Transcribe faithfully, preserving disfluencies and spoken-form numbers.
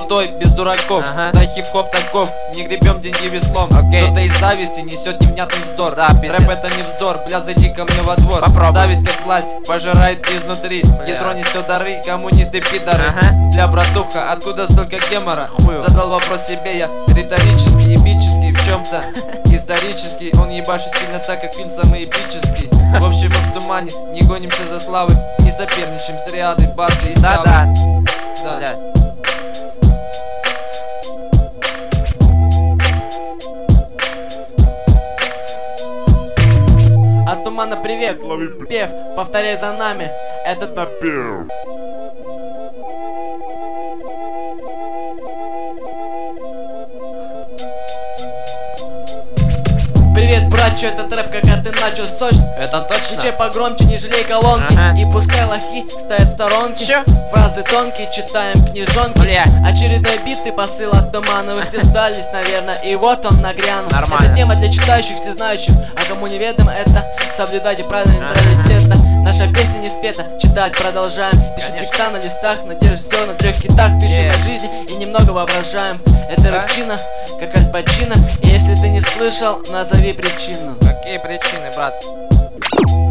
крутой, без дураков. Ага. Да хип-хоп таков, не гребем деньги веслом. Окей. Кто-то из зависти несет невнятный вздор. Да, пиздец. Рэп это не вздор, бля, зайди ко мне во двор. Попробуй. Зависть как власть, пожирает изнутри. Бля. Ядро несет дары, коммунисты пидоры. Ага. Бля, братуха, откуда столько гемора? Хуй. Задал вопрос себе я, риторический, эпический, в чем-то исторический. Он ебашит сильно так, как фильм самый эпический. В общем, мы в тумане, не гонимся за славой, не соперничаем с Риадой, Бастой и Савой. Да-да. Да. Блядь. От тумана привет, пев, повторяй за нами. Этот Напев. привет, братчо, этот рэп как ты начал сочно. Это точно. Включай погромче, не жалей колонки. Ага. И пускай лохи стоят в сторонке. Чё? Фразы тонкие, читаем книжонки. Бля. Очередной бит и посыл от тумана. Вы все сдались, наверное, и вот он нагрянул. Нормально. Это тема для читающих, всезнающих. А кому неведомо это, соблюдайте правила Ага. нейтралитета. Наша песня не спета, читать продолжаем. Пишем Конечно. текста на листах, надежд все на трех хитах. Пишем Yeah. о жизни и немного воображаем. Это Да. рэпчина, как Аль Пачино. И если ты не слышал, назови причину. Какие причины, брат?